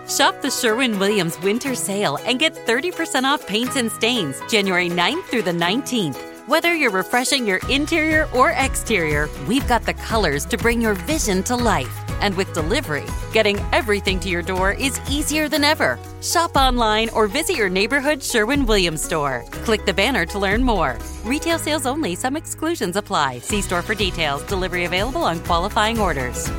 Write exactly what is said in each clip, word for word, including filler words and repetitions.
Shop the Sherwin-Williams Winter Sale and get thirty percent off paints and stains January ninth through the nineteenth. Whether you're refreshing your interior or exterior, we've got the colors to bring your vision to life. And with delivery, getting everything to your door is easier than ever. Shop online or visit your neighborhood Sherwin-Williams store. Click the banner to learn more. Retail sales only. Some exclusions apply. See store for details. Delivery available on qualifying orders.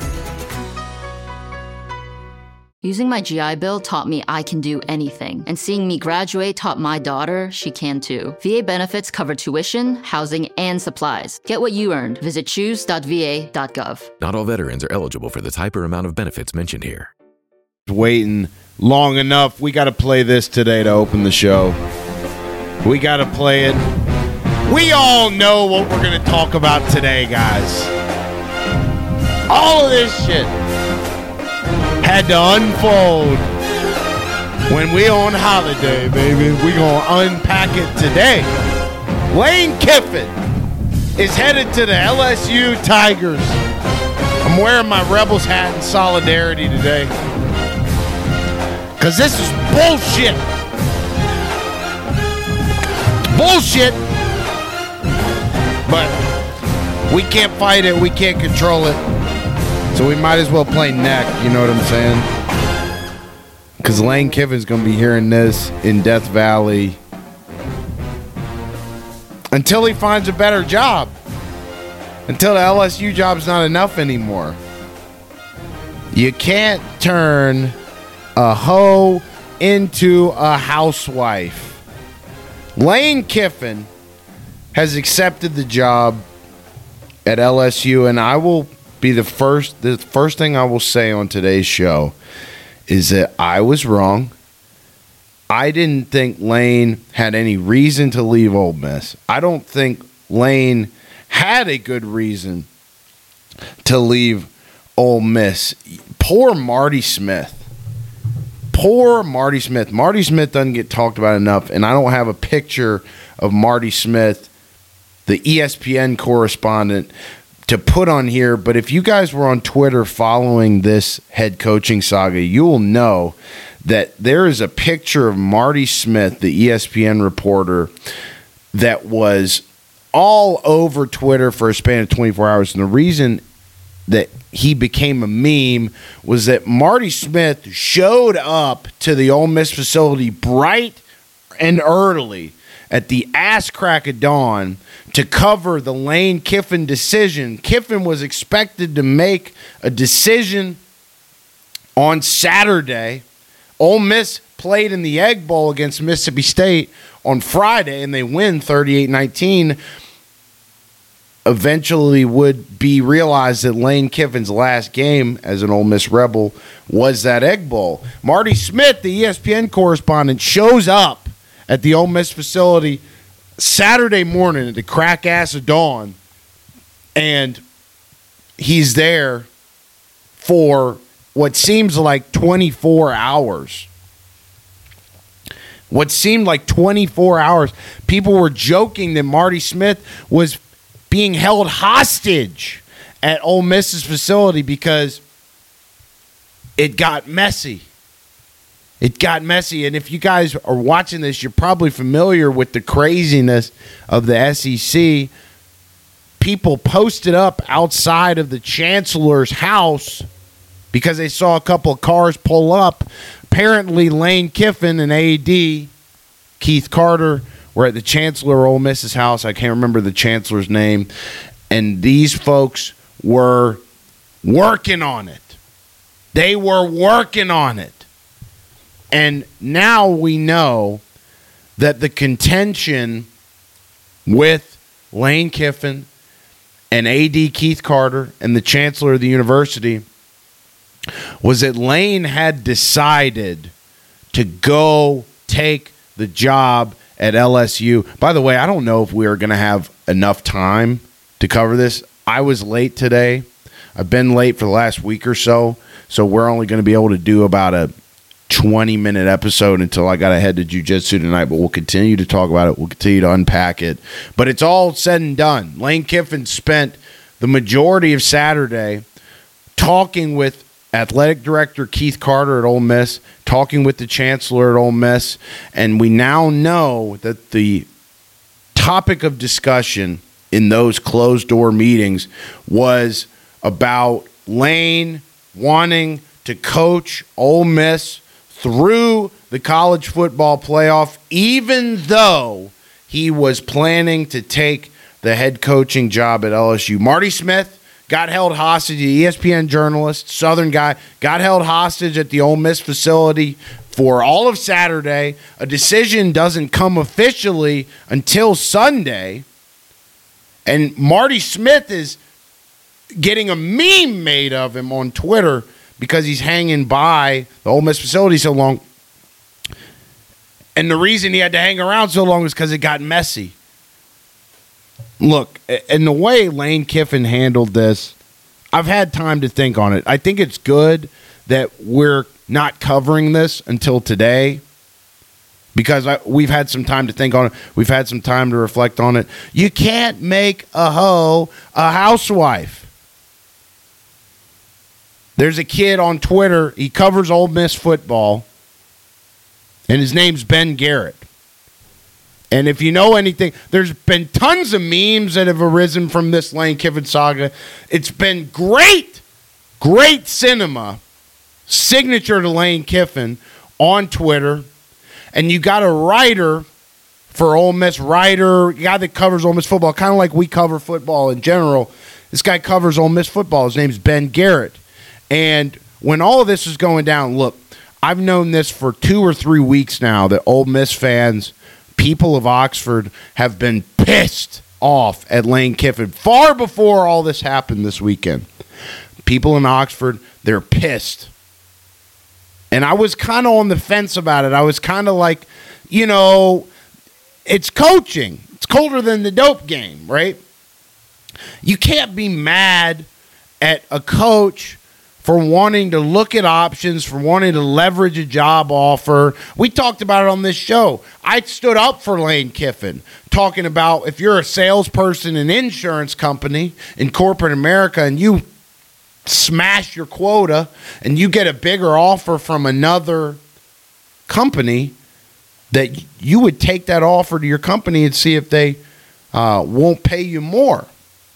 Using my G I Bill taught me I can do anything, and seeing me graduate taught my daughter she can too. V A benefits cover tuition, housing, and supplies. Get what you earned. Visit choose dot v a dot gov. Not all veterans are eligible for the type or amount of benefits mentioned here. Waiting long enough. We got to play this today to open the show. We got to play it. We all know what we're going to talk about today, guys. All of this shit had to unfold when we on holiday, baby. We gonna unpack it today. Lane Kiffin is headed to the L S U Tigers. I'm wearing my Rebels hat in solidarity today because this is bullshit. Bullshit. But we can't fight it. We can't control it. So we might as well play neck, you know what I'm saying? Because Lane Kiffin's going to be hearing this in Death Valley until he finds a better job. Until the L S U job's not enough anymore. You can't turn a hoe into a housewife. Lane Kiffin has accepted the job at L S U, and I will be the first the first thing I will say on today's show is that I was wrong. I didn't think Lane had any reason to leave Ole Miss. I don't think Lane had a good reason to leave Ole Miss. Poor Marty Smith. Poor Marty Smith. Marty Smith doesn't get talked about enough, and I don't have a picture of Marty Smith, the E S P N correspondent, to put on here, but if you guys were on Twitter following this head coaching saga, you will know that there is a picture of Marty Smith, the E S P N reporter, that was all over Twitter for a span of twenty-four hours. And the reason that he became a meme was that Marty Smith showed up to the Ole Miss facility bright and early at the ass crack of dawn to cover the Lane Kiffin decision. Kiffin was expected to make a decision on Saturday. Ole Miss played in the Egg Bowl against Mississippi State on Friday, and they win thirty-eight nineteen. Eventually would be realized that Lane Kiffin's last game as an Ole Miss Rebel was that Egg Bowl. Marty Smith, the E S P N correspondent, shows up at the Ole Miss facility Saturday morning at the crack ass of dawn, and he's there for what seems like twenty-four hours. What seemed like twenty-four hours. People were joking that Marty Smith was being held hostage at Ole Miss's facility because it got messy. It got messy, and if you guys are watching this, you're probably familiar with the craziness of the S E C. People posted up outside of the chancellor's house because they saw a couple of cars pull up. Apparently, Lane Kiffin and A D, Keith Carter, were at the chancellor of Ole Miss's house. I can't remember the chancellor's name. And these folks were working on it. They were working on it. And now we know that the contention with Lane Kiffin and A D Keith Carter and the chancellor of the university was that Lane had decided to go take the job at L S U. By the way, I don't know if we are going to have enough time to cover this. I was late today. I've been late for the last week or so, so we're only going to be able to do about a twenty-minute episode until I got to head to jiu-jitsu tonight, but we'll continue to talk about it. We'll continue to unpack it. But it's all said and done. Lane Kiffin spent the majority of Saturday talking with athletic director Keith Carter at Ole Miss, talking with the chancellor at Ole Miss, and we now know that the topic of discussion in those closed-door meetings was about Lane wanting to coach Ole Miss through the college football playoff, even though he was planning to take the head coaching job at L S U. Marty Smith got held hostage, the E S P N journalist, Southern guy, got held hostage at the Ole Miss facility for all of Saturday. A decision doesn't come officially until Sunday. And Marty Smith is getting a meme made of him on Twitter because he's hanging by the Ole Miss facility so long. And the reason he had to hang around so long was because it got messy. Look, and the way Lane Kiffin handled this, I've had time to think on it. I think it's good that we're not covering this until today because I, we've had some time to think on it. We've had some time to reflect on it. You can't make a hoe a housewife. There's a kid on Twitter. He covers Ole Miss football, and his name's Ben Garrett. And if you know anything, there's been tons of memes that have arisen from this Lane Kiffin saga. It's been great, great cinema, signature to Lane Kiffin on Twitter. And you got a writer for Ole Miss, writer, guy that covers Ole Miss football, kind of like we cover football in general. This guy covers Ole Miss football. His name's Ben Garrett. And when all of this is going down, look, I've known this for two or three weeks now that Ole Miss fans, people of Oxford, have been pissed off at Lane Kiffin far before all this happened this weekend. People in Oxford, they're pissed. And I was kind of on the fence about it. I was kind of like, you know, it's coaching. It's colder than the dope game, right? You can't be mad at a coach for wanting to look at options, for wanting to leverage a job offer. We talked about it on this show. I stood up for Lane Kiffin, talking about if you're a salesperson in an insurance company in corporate America and you smash your quota and you get a bigger offer from another company, that you would take that offer to your company and see if they uh, won't pay you more.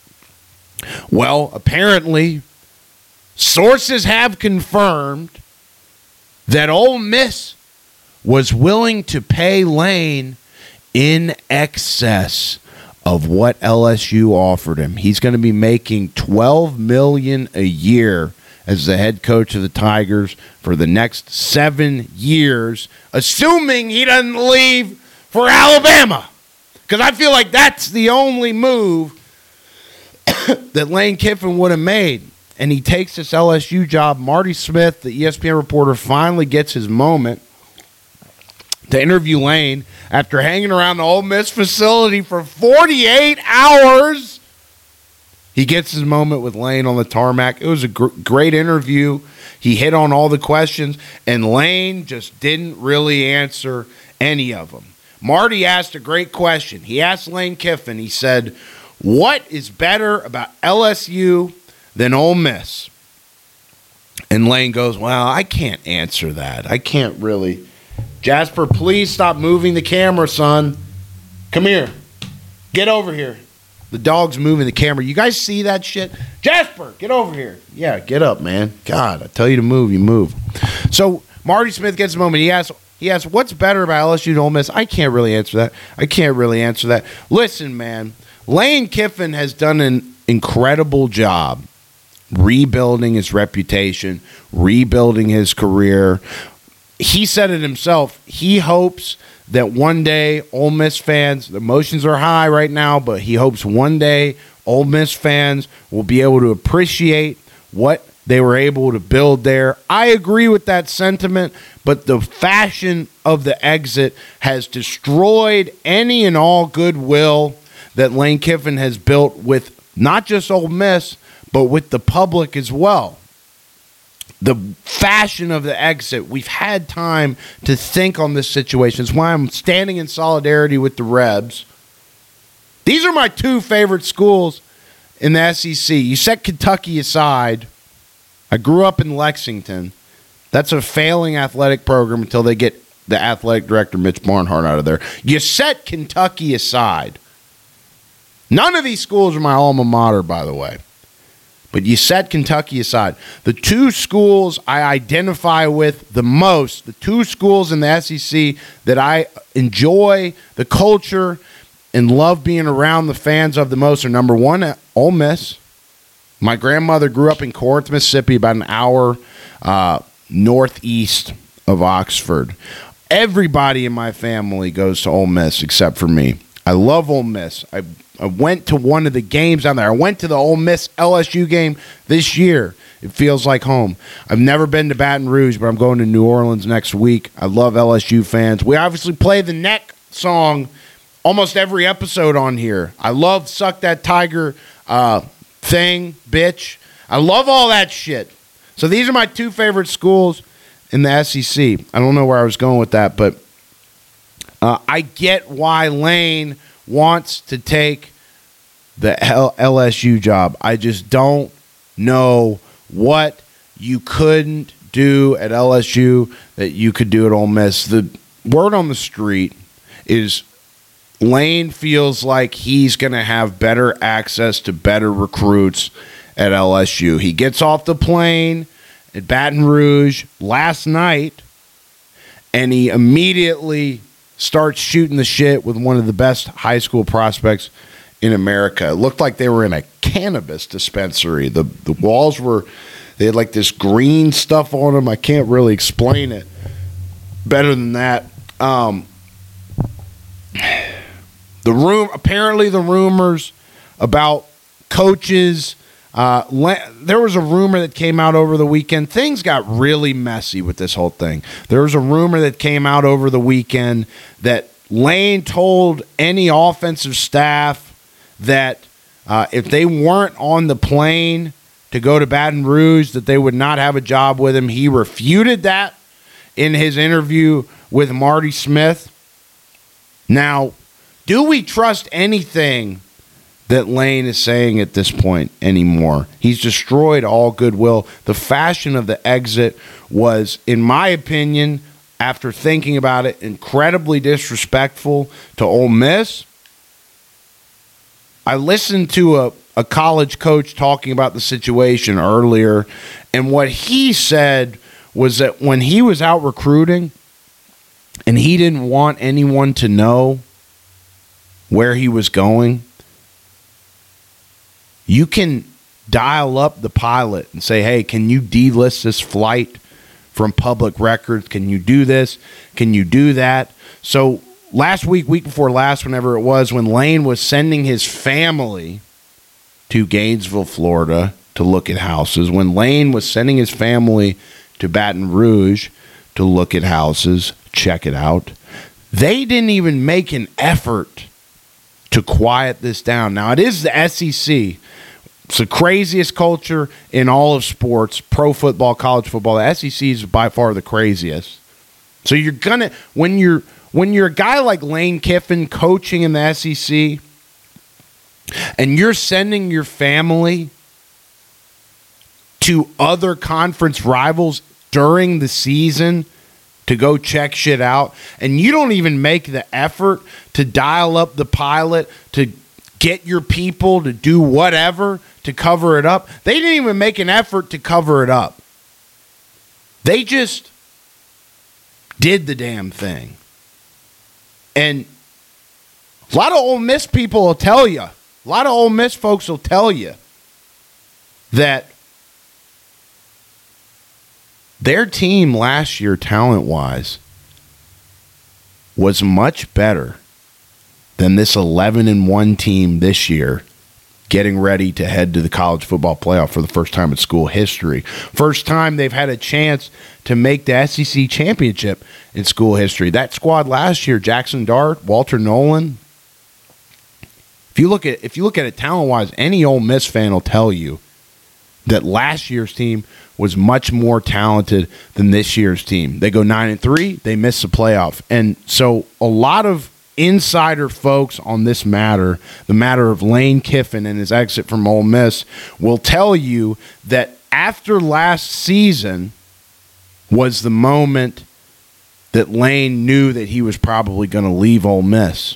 Well, apparently, sources have confirmed that Ole Miss was willing to pay Lane in excess of what L S U offered him. He's going to be making twelve million dollars a year as the head coach of the Tigers for the next seven years, assuming he doesn't leave for Alabama. Because I feel like that's the only move that Lane Kiffin would have made. And he takes this L S U job. Marty Smith, the E S P N reporter, finally gets his moment to interview Lane after hanging around the Ole Miss facility for forty-eight hours. He gets his moment with Lane on the tarmac. It was a gr- great interview. He hit on all the questions, and Lane just didn't really answer any of them. Marty asked a great question. He asked Lane Kiffin, he said, what is better about L S U than Ole Miss? And Lane goes, well, I can't answer that. I can't really. Jasper, please stop moving the camera, son. Come here. Get over here. The dog's moving the camera. You guys see that shit? Jasper, get over here. Yeah, get up, man. God, I tell you to move, you move. So Marty Smith gets a moment. He asks, he asks, what's better about L S U and Ole Miss? I can't really answer that. I can't really answer that. Listen, man, Lane Kiffin has done an incredible job rebuilding his reputation, rebuilding his career. He said it himself. He hopes that one day Ole Miss fans, the emotions are high right now, but he hopes one day Ole Miss fans will be able to appreciate what they were able to build there. I agree with that sentiment, but the fashion of the exit has destroyed any and all goodwill that Lane Kiffin has built with not just Ole Miss, but with the public as well. The fashion of the exit, we've had time to think on this situation. It's why I'm standing in solidarity with the Rebs. These are my two favorite schools in the S E C. You set Kentucky aside. I grew up in Lexington. That's a failing athletic program until they get the athletic director, Mitch Barnhart, out of there. You set Kentucky aside. None of these schools are my alma mater, by the way. But you set Kentucky aside. The two schools I identify with the most, the two schools in the S E C that I enjoy the culture and love being around the fans of the most are, number one, Ole Miss. My grandmother grew up in Corinth, Mississippi, about an hour uh, northeast of Oxford. Everybody in my family goes to Ole Miss except for me. I love Ole Miss. I I went to one of the games down there. I went to the Ole Miss L S U game this year. It feels like home. I've never been to Baton Rouge, but I'm going to New Orleans next week. I love L S U fans. We obviously play the Neck song almost every episode on here. I love Suck That Tiger uh, thing, bitch. I love all that shit. So these are my two favorite schools in the S E C. I don't know where I was going with that, but uh, I get why Lane wants to take the L S U job. I just don't know what you couldn't do at L S U that you could do at Ole Miss. The word on the street is Lane feels like he's going to have better access to better recruits at L S U. He gets off the plane at Baton Rouge last night, and he immediately starts shooting the shit with one of the best high school prospects in America. It looked like they were in a cannabis dispensary. The the walls were, they had like this green stuff on them. I can't really explain it better than that. Um, the room, apparently the rumors about coaches, uh, le- there was a rumor that came out over the weekend. Things got really messy with this whole thing. There was a rumor that came out over the weekend that Lane told any offensive staff that uh, if they weren't on the plane to go to Baton Rouge, that they would not have a job with him. He refuted that in his interview with Marty Smith. Now, do we trust anything that Lane is saying at this point anymore? He's destroyed all goodwill. The fashion of the exit was, in my opinion, after thinking about it, incredibly disrespectful to Ole Miss. I listened to a, a college coach talking about the situation earlier, and what he said was that when he was out recruiting and he didn't want anyone to know where he was going, you can dial up the pilot and say, hey, can you delist this flight from public records? Can you do this? Can you do that? So last week, week before last, whenever it was, when Lane was sending his family to Gainesville, Florida to look at houses, when Lane was sending his family to Baton Rouge to look at houses, check it out, they didn't even make an effort to quiet this down. Now, it is the S E C. It's the craziest culture in all of sports, pro football, college football. The S E C is by far the craziest. So you're going to, when you're, when you're a guy like Lane Kiffin coaching in the S E C and you're sending your family to other conference rivals during the season to go check shit out, and you don't even make the effort to dial up the pilot, to get your people to do whatever to cover it up. They didn't even make an effort to cover it up. They just did the damn thing. And a lot of Ole Miss people will tell you, a lot of Ole Miss folks will tell you that their team last year, talent-wise, was much better than this eleven and one team this year, getting ready to head to the college football playoff for the first time in school history. First time they've had a chance to make the S E C championship in school history. That squad last year, Jackson Dart, Walter Nolan. If you look at if you look at it talent-wise, any Ole Miss fan will tell you that last year's team was much more talented than this year's team. They go nine and three, they miss the playoff. And so a lot of insider folks on this matter, the matter of Lane Kiffin and his exit from Ole Miss, will tell you that after last season was the moment that Lane knew that he was probably going to leave Ole Miss.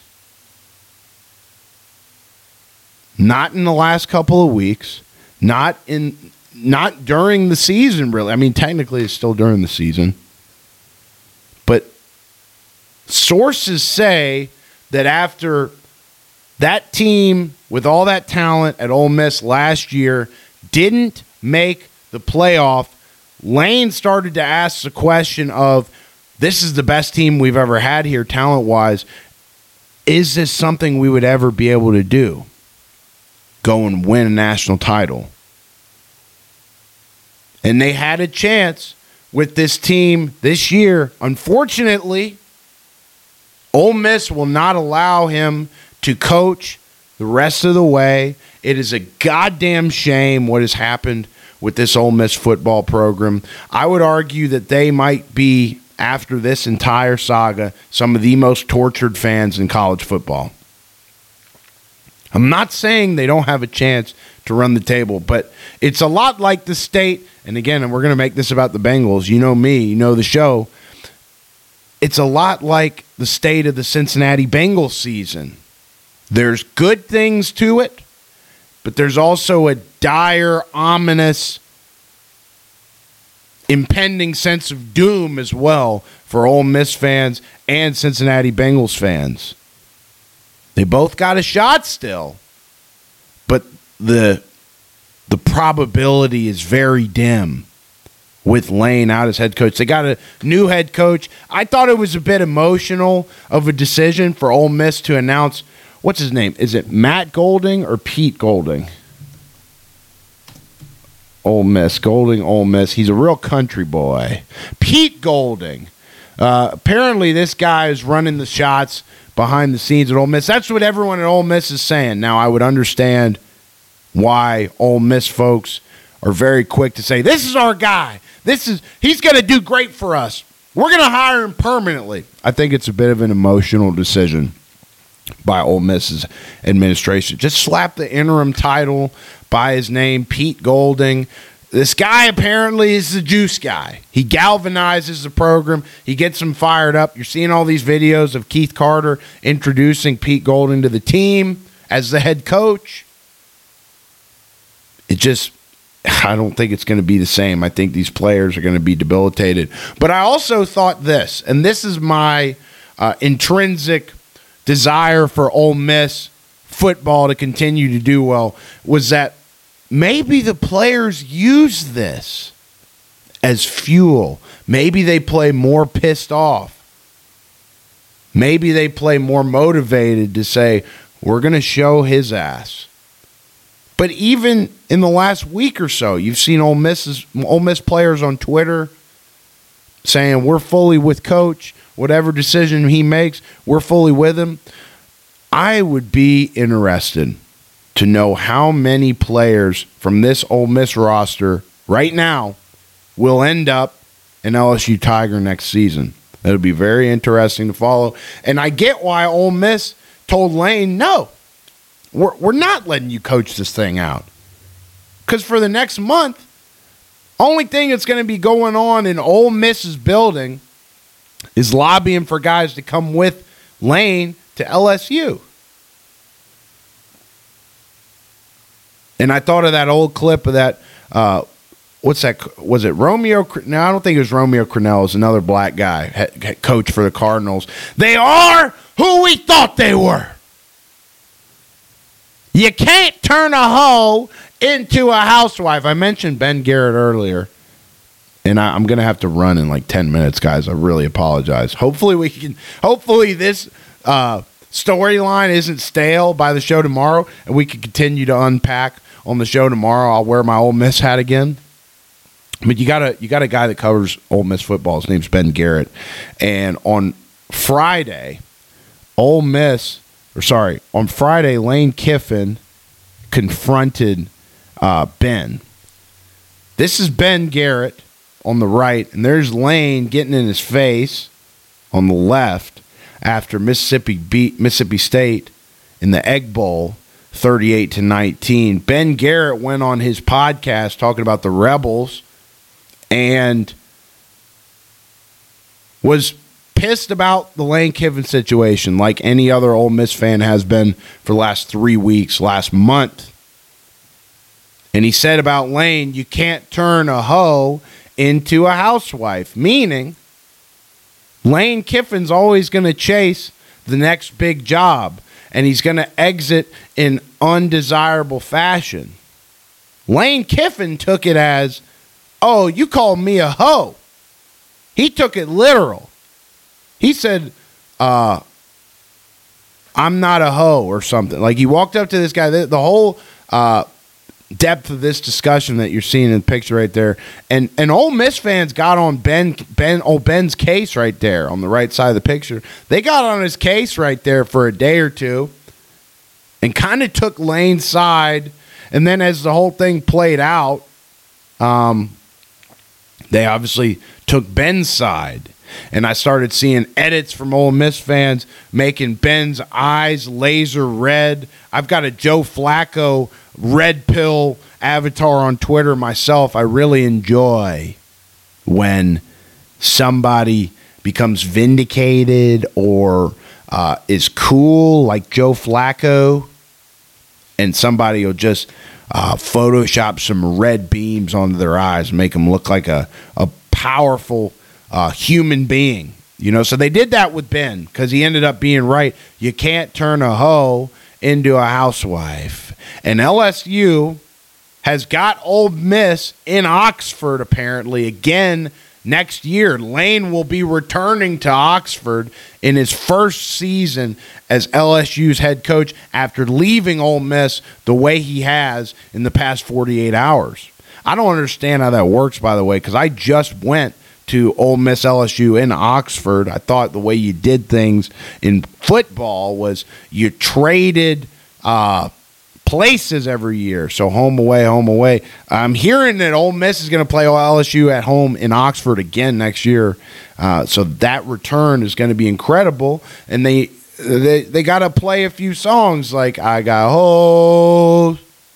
Not in the last couple of weeks, not in not during the season, really. I mean, technically it's still during the season. But sources say that after that team with all that talent at Ole Miss last year didn't make the playoff, Lane started to ask the question of, this is the best team we've ever had here talent-wise. Is this something we would ever be able to do? Go and win a national title. And they had a chance with this team this year. Unfortunately, Ole Miss will not allow him to coach the rest of the way. It is a goddamn shame what has happened with this Ole Miss football program. I would argue that they might be, after this entire saga, some of the most tortured fans in college football. I'm not saying they don't have a chance to run the table, but it's a lot like the state, and again, we're going to make this about the Bengals. You know me, you know the show. It's a lot like the state of the Cincinnati Bengals season. There's good things to it, but there's also a dire, ominous, impending sense of doom as well for Ole Miss fans and Cincinnati Bengals fans. They both got a shot still, but the the probability is very dim with Lane out as head coach. They got a new head coach. I thought it was a bit emotional of a decision for Ole Miss to announce, what's his name? Is it Matt Golding or Pete Golding? Ole Miss, Golding, Ole Miss. He's a real country boy. Pete Golding. Uh, apparently this guy is running the shots behind the scenes at Ole Miss. That's what everyone at Ole Miss is saying. Now, I would understand why Ole Miss folks are very quick to say, this is our guy. This is he's going to do great for us. We're going to hire him permanently. I think it's a bit of an emotional decision by Ole Miss's administration. Just slap the interim title by his name, Pete Golding. This guy apparently is the juice guy. He galvanizes the program. He gets them fired up. You're seeing all these videos of Keith Carter introducing Pete Golding to the team as the head coach. It just, I don't think it's going to be the same. I think these players are going to be debilitated. But I also thought this, and this is my uh, intrinsic desire for Ole Miss football to continue to do well, was that maybe the players use this as fuel. Maybe they play more pissed off. Maybe they play more motivated to say, we're going to show his ass. But even in the last week or so, you've seen Ole Miss's, Ole Miss players on Twitter saying, we're fully with Coach. Whatever decision he makes, we're fully with him. I would be interested to know how many players from this Ole Miss roster right now will end up an L S U Tiger next season. That would be very interesting to follow. And I get why Ole Miss told Lane, no, we're, we're not letting you coach this thing out. Because for the next month, only thing that's going to be going on in Ole Miss's building is lobbying for guys to come with Lane to L S U. And I thought of that old clip of that, uh, what's that, was it Romeo? No, I don't think it was Romeo Crennel. It was another black guy, head coach for the Cardinals. They are who we thought they were. You can't turn a hoe into a housewife. I mentioned Ben Garrett earlier, and I, I'm going to have to run in like ten minutes, guys. I really apologize. Hopefully we can, hopefully this uh, storyline isn't stale by the show tomorrow, and we can continue to unpack on the show tomorrow. I'll wear my Ole Miss hat again. But you got a you got a guy that covers Ole Miss football. His name's Ben Garrett. And on Friday, Ole Miss, or sorry, on Friday, Lane Kiffin confronted uh, Ben. This is Ben Garrett on the right, and there's Lane getting in his face on the left after Mississippi beat Mississippi State in the Egg Bowl thirty-eight to nineteen. Ben Garrett went on his podcast talking about the Rebels and was pissed about the Lane Kiffin situation like any other Ole Miss fan has been for the last three weeks, last month. And he said about Lane, you can't turn a hoe into a housewife, meaning Lane Kiffin's always going to chase the next big job, and he's going to exit in undesirable fashion. Lane Kiffin took it as, oh, you call me a hoe. He took it literal. He said, uh, I'm not a hoe or something. Like, he walked up to this guy, the, the whole uh, depth of this discussion that you're seeing in the picture right there. And and Ole Miss fans got on Ben Ben oh Ben's case right there on the right side of the picture. They got on his case right there for a day or two and kind of took Lane's side. And then as the whole thing played out, um, they obviously took Ben's side. And I started seeing edits from Ole Miss fans making Ben's eyes laser red. I've got a Joe Flacco red pill avatar on Twitter myself. I really enjoy when somebody becomes vindicated or uh, is cool like Joe Flacco, and somebody will just uh, Photoshop some red beams onto their eyes and make them look like a, a powerful uh, human being. You know, so they did that with Ben because he ended up being right. You can't turn a hoe into a housewife. And L S U has got Ole Miss in Oxford apparently again next year. Lane will be returning to Oxford in his first season as L S U's head coach after leaving Ole Miss the way he has in the past forty-eight hours. I don't understand how that works, by the way, because I just went to Ole Miss L S U in Oxford. I thought the way you did things in football was you traded uh, places every year. So home away, home away. I'm hearing that Ole Miss is going to play L S U at home in Oxford again next year. Uh, so that return is going to be incredible. And they they, they got to play a few songs like I Got Hoes,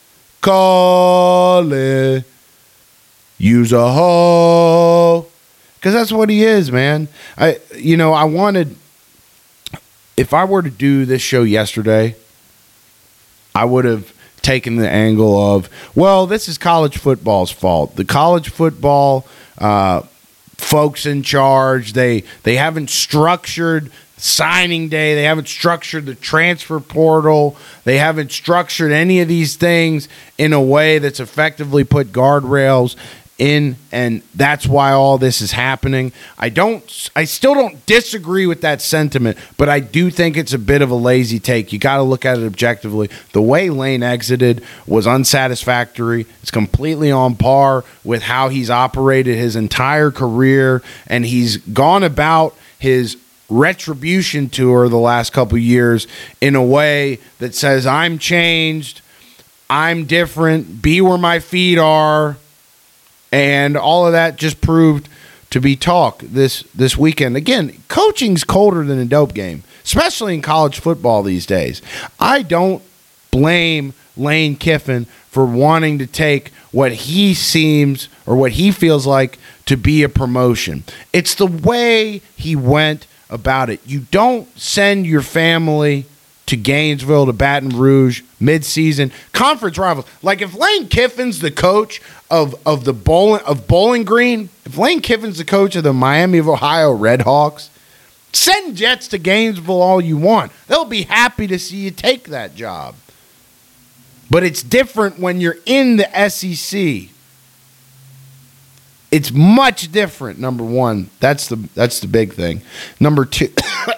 Call It, Use a Hoe. Because that's what he is, man. I, you know, I wanted, if I were to do this show yesterday, I would have taken the angle of, well, this is college football's fault. The college football uh, folks in charge, they they haven't structured signing day. They haven't structured the transfer portal. They haven't structured any of these things in a way that's effectively put guardrails in, and that's why all this is happening. I don't I still don't disagree with that sentiment, but I do think it's a bit of a lazy take. You got to look at it objectively. The way Lane exited was unsatisfactory. It's completely on par with how he's operated his entire career, and he's gone about his retribution tour the last couple years in a way that says, I'm changed, I'm different, be where my feet are. And all of that just proved to be talk this this weekend. Again, coaching's colder than a dope game, especially in college football these days. I don't blame Lane Kiffin for wanting to take what he seems or what he feels like to be a promotion. It's the way he went about it. You don't send your family to Gainesville, to Baton Rouge, mid-season conference rivals. Like if Lane Kiffin's the coach of of the bowling of Bowling Green, if Lane Kiffin's the coach of the Miami of Ohio Redhawks, send Jets to Gainesville all you want. They'll be happy to see you take that job. But it's different when you're in the S E C. It's much different. Number one, that's the that's the big thing. Number two.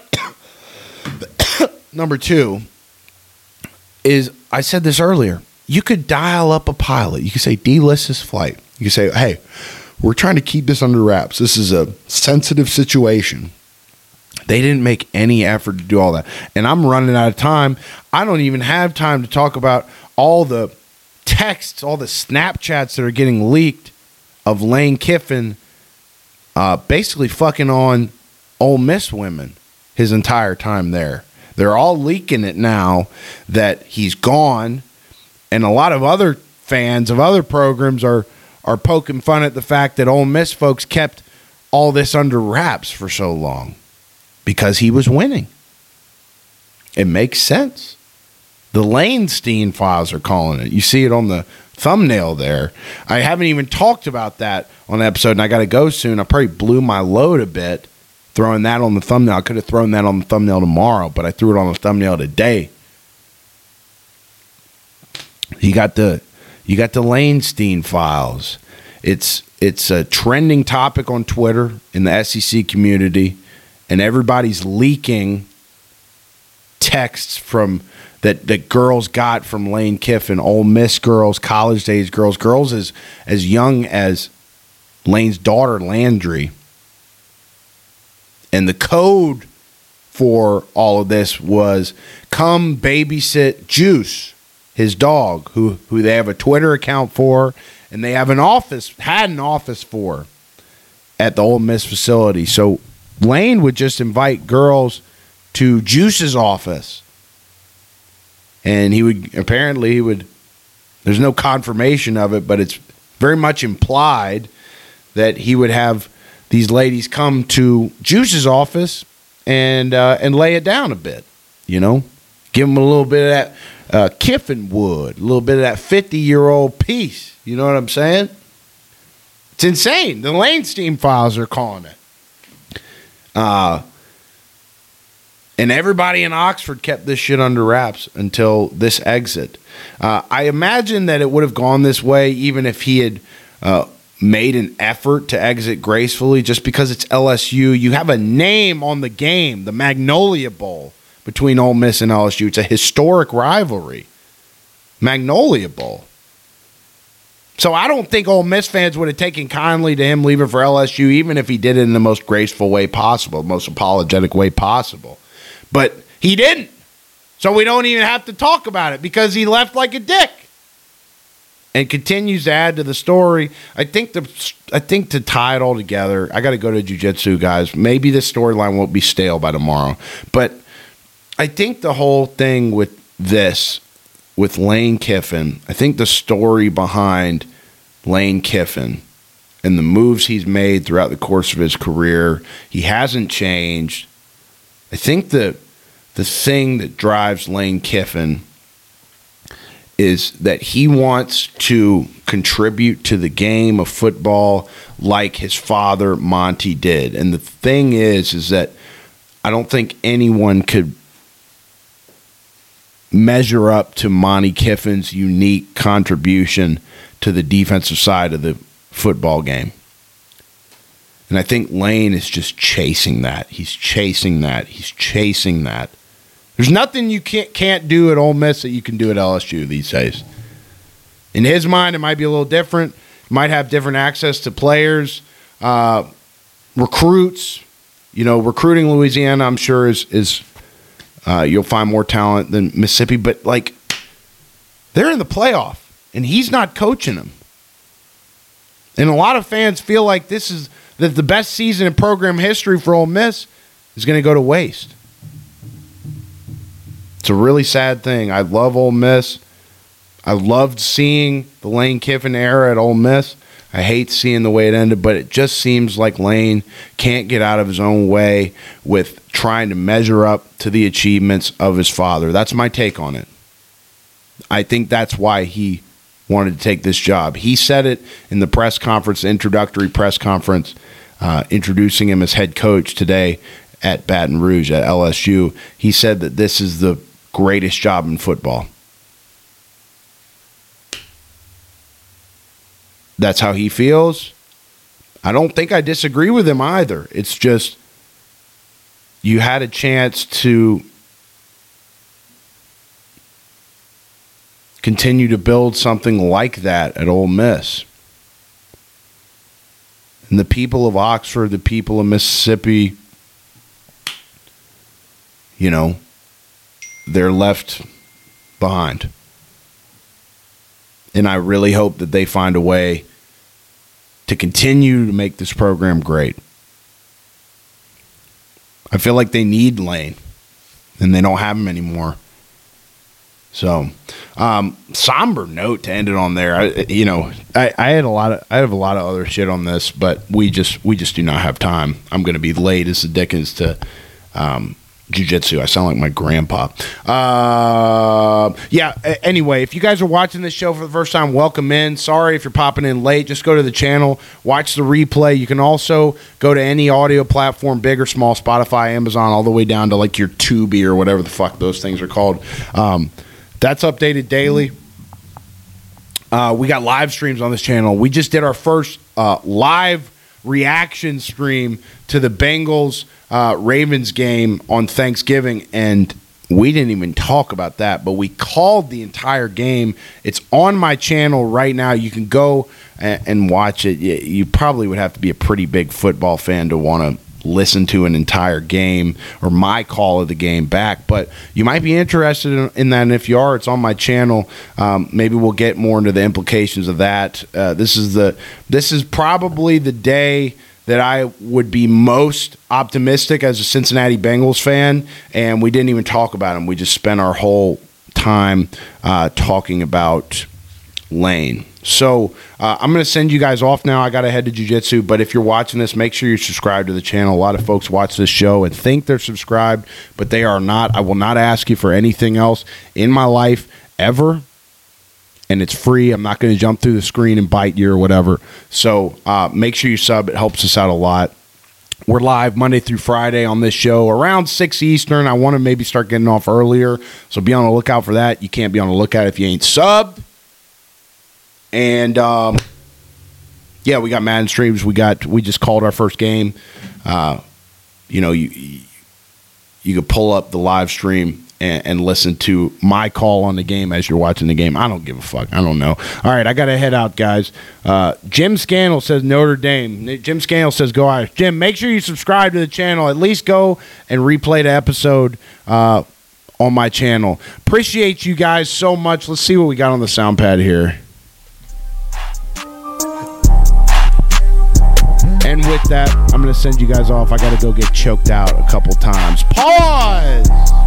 Number two is, I said this earlier, you could dial up a pilot. You could say, delist this flight. You could say, hey, we're trying to keep this under wraps. This is a sensitive situation. They didn't make any effort to do all that. And I'm running out of time. I don't even have time to talk about all the texts, all the Snapchats that are getting leaked of Lane Kiffin uh, basically fucking on Ole Miss women his entire time there. They're all leaking it now that he's gone, and a lot of other fans of other programs are are poking fun at the fact that Ole Miss folks kept all this under wraps for so long because he was winning. It makes sense. The Lanestein files are calling it. You see it on the thumbnail there. I haven't even talked about that on the episode, and I got to go soon. I probably blew my load a bit throwing that on the thumbnail. I could have thrown that on the thumbnail tomorrow, but I threw it on the thumbnail today. You got the you got the Lanestein files. It's it's a trending topic on Twitter in the S E C community, and everybody's leaking texts from that that girls got from Lane Kiffin, Ole Miss girls, college days girls, girls as as young as Lane's daughter Landry. And the code for all of this was come babysit Juice, his dog, who who they have a Twitter account for, and they have an office, had an office for at the Ole Miss facility. So Lane would just invite girls to Juice's office. And he would, apparently he would, there's no confirmation of it, but it's very much implied that he would have these ladies come to Juice's office and uh, and lay it down a bit, you know, give them a little bit of that uh, Kiffin wood, a little bit of that fifty-year-old piece. You know what I'm saying? It's insane. The Lanestein files are calling it. Uh, and everybody in Oxford kept this shit under wraps until this exit. Uh, I imagine that it would have gone this way even if he had uh, made an effort to exit gracefully, just because it's L S U. You have a name on the game, the Magnolia Bowl between Ole Miss and L S U. It's a historic rivalry. Magnolia Bowl. So I don't think Ole Miss fans would have taken kindly to him leaving for L S U, even if he did it in the most graceful way possible, most apologetic way possible. But he didn't. So we don't even have to talk about it because he left like a dick. And continues to add to the story. I think the I think to tie it all together, I got to go to jiu-jitsu, guys. Maybe this storyline won't be stale by tomorrow. But I think the whole thing with this, with Lane Kiffin, I think the story behind Lane Kiffin and the moves he's made throughout the course of his career, he hasn't changed. I think the the thing that drives Lane Kiffin is that he wants to contribute to the game of football like his father Monty did. And the thing is, is that I don't think anyone could measure up to Monty Kiffin's unique contribution to the defensive side of the football game. And I think Lane is just chasing that. He's chasing that. He's chasing that. There's nothing you can't can't do at Ole Miss that you can do at L S U these days. In his mind, it might be a little different. He might have different access to players, uh, recruits. You know, recruiting Louisiana, I'm sure, is is uh, you'll find more talent than Mississippi. But, like, they're in the playoff, and he's not coaching them. And a lot of fans feel like this is that the best season in program history for Ole Miss is going to go to waste. It's a really sad thing. I love Ole Miss. I loved seeing the Lane Kiffin era at Ole Miss. I hate seeing the way it ended, but it just seems like Lane can't get out of his own way with trying to measure up to the achievements of his father. That's my take on it. I think that's why he wanted to take this job. He said it in the press conference, the introductory press conference, uh, introducing him as head coach today at Baton Rouge at L S U. He said that this is the greatest job in football. That's how he feels. I don't think I disagree with him either. It's just you had a chance to continue to build something like that at Ole Miss. And the people of Oxford, the people of Mississippi, you know, they're left behind. And I really hope that they find a way to continue to make this program great. I feel like they need Lane. and they don't have them anymore. So, um, somber note to end it on there. I, you know, I, I had a lot of I have a lot of other shit on this, but we just we just do not have time. I'm going to be late as the dickens to um, jiu-jitsu. I sound like my grandpa. Uh, yeah. Anyway, if you guys are watching this show for the first time, welcome in. Sorry if you're popping in late. Just go to the channel, watch the replay. You can also go to any audio platform, big or small, Spotify, Amazon, all the way down to like your Tubi or whatever the fuck those things are called. Um, That's updated daily. Uh, we got live streams on this channel. We just did our first uh, live reaction stream to the Bengals uh, Ravens game on Thanksgiving, and we didn't even talk about that, but we called the entire game. It's on my channel right now. You can go and, and watch it. You, you probably would have to be a pretty big football fan to want to listen to an entire game or my call of the game back, but you might be interested in, in that, and if you are, it's on my channel. Um, maybe we'll get more into the implications of that. Uh, this is the this is probably the day that I would be most optimistic as a Cincinnati Bengals fan, and we didn't even talk about them. We just spent our whole time uh, talking about Lane. So uh, I'm going to send you guys off now. I got to head to jiu-jitsu, but if you're watching this, make sure you subscribe to the channel. A lot of folks watch this show and think they're subscribed, but they are not. I will not ask you for anything else in my life ever, and it's free. I'm not going to jump through the screen and bite you or whatever. So uh, make sure you sub. It helps us out a lot. We're live Monday through Friday on this show around six Eastern. I want to maybe start getting off earlier, so be on the lookout for that. You can't be on the lookout if you ain't subbed. And um, yeah, we got Madden streams. We got we just called our first game. Uh, you know, you you could pull up the live stream and, and listen to my call on the game as you're watching the game. I don't give a fuck. I don't know. All right, I got to head out, guys. Uh, Jim Scannell says Notre Dame. Jim Scannell says go Irish. Jim, make sure you subscribe to the channel. At least go and replay the episode uh, on my channel. Appreciate you guys so much. Let's see what we got on the sound pad here. And with that, I'm going to send you guys off. I got to go get choked out a couple times. Pause!